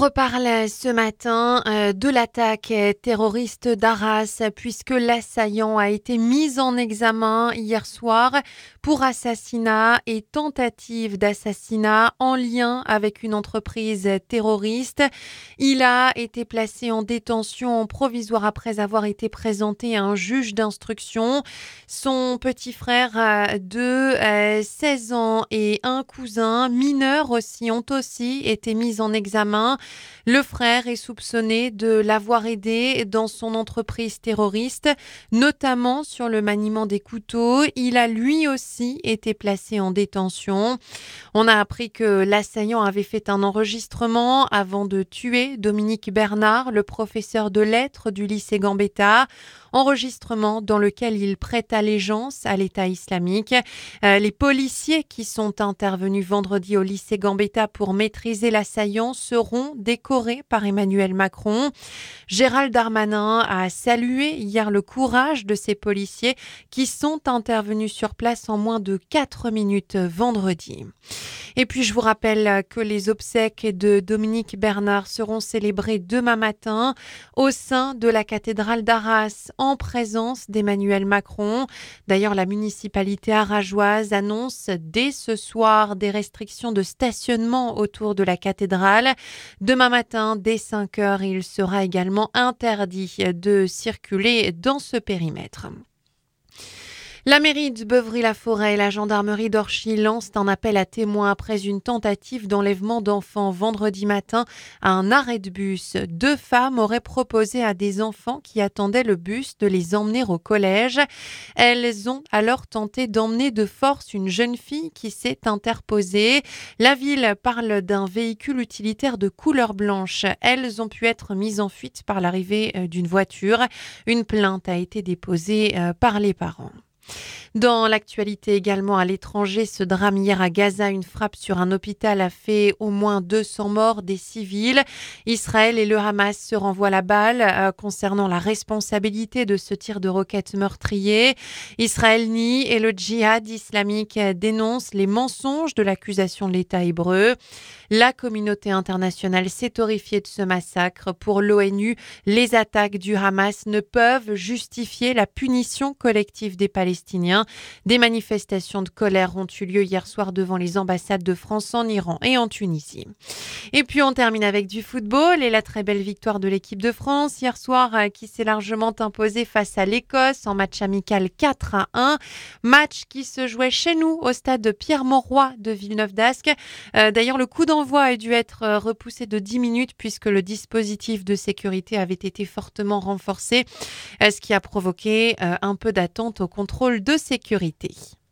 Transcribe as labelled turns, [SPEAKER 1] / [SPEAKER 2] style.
[SPEAKER 1] reparle ce matin de l'attaque terroriste d'Arras puisque l'assaillant a été mis en examen hier soir pour assassinat et tentative d'assassinat en lien avec une entreprise terroriste. Il a été placé en détention provisoire après avoir été présenté à un juge d'instruction. Son petit frère de 16 ans et un cousin mineur ont aussi été mis en examen. Le frère est soupçonné de l'avoir aidé dans son entreprise terroriste, notamment sur le maniement des couteaux. Il a lui aussi été placé en détention. On a appris que l'assaillant avait fait un enregistrement avant de tuer Dominique Bernard, le professeur de lettres du lycée Gambetta. Enregistrement dans lequel il prête allégeance à l'État islamique. Les policiers qui sont intervenus vendredi au lycée Gambetta pour maîtriser l'assaillant seront décorés par Emmanuel Macron. Gérald Darmanin a salué hier le courage de ces policiers qui sont intervenus sur place en moins de 4 minutes vendredi. Et puis je vous rappelle que les obsèques de Dominique Bernard seront célébrées demain matin au sein de la cathédrale d'Arras en présence d'Emmanuel Macron. D'ailleurs, la municipalité arageoise annonce dès ce soir des restrictions de stationnement autour de la cathédrale. Demain matin, dès 5 heures, il sera également interdit de circuler dans ce périmètre. La mairie de Beuvry-la-Forêt et la gendarmerie d'Orchy lancent un appel à témoins après une tentative d'enlèvement d'enfants vendredi matin à un arrêt de bus. 2 femmes auraient proposé à des enfants qui attendaient le bus de les emmener au collège. Elles ont alors tenté d'emmener de force une jeune fille qui s'est interposée. La ville parle d'un véhicule utilitaire de couleur blanche. Elles ont pu être mises en fuite par l'arrivée d'une voiture. Une plainte a été déposée par les parents. Dans l'actualité également à l'étranger, ce drame hier à Gaza, une frappe sur un hôpital a fait au moins 200 morts, des civils. Israël et le Hamas se renvoient la balle concernant la responsabilité de ce tir de roquette meurtrier. Israël nie et le djihad islamique dénonce les mensonges de l'accusation de l'État hébreu. La communauté internationale s'est horrifiée de ce massacre. Pour l'ONU, les attaques du Hamas ne peuvent justifier la punition collective des Palestiniens. Des manifestations de colère ont eu lieu hier soir devant les ambassades de France en Iran et en Tunisie. Et puis on termine avec du football et la très belle victoire de l'équipe de France hier soir qui s'est largement imposée face à l'Écosse en match amical 4-1. Match qui se jouait chez nous au stade Pierre-Mauroy de Villeneuve-d'Ascq. D'ailleurs, le coup d'envoi a dû être repoussé de 10 minutes puisque le dispositif de sécurité avait été fortement renforcé, ce qui a provoqué un peu d'attente au contrôle de sécurité.